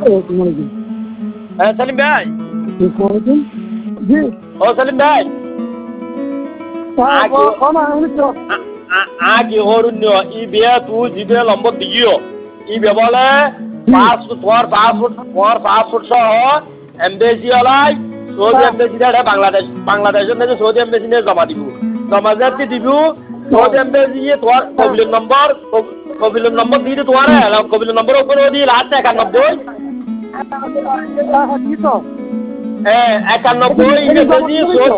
আসসালামাইকুম। হ্যাঁ সেলিম ভাই। আসসালামাইকুম। জি। ও সেলিম ভাই। হ্যাঁ, আগে আমি তো আগে হরুণ্য ই বিয়া তুই জিবে নম্বর দিও ই বে বলে জি। পাসপোর্ট সহ এমবেসি ওলাই সৌদি হ্যাঁ, এমবেসি বাংলাদেশের থেকে সৌদি এমবেসি নিয়ে জমা দিব জমা যাতে দিব হ্যাঁ, সৌদি এমবেসি তোমার হ্যাঁ, কবিলের নম্বর দিয়ে তোমার কবিলের নম্বর ওপরে দিয়ে লাস্ট 91 হ্যাঁ, কি তো? 91 এখানে জমা ইংরেজি দিতে হবে তো?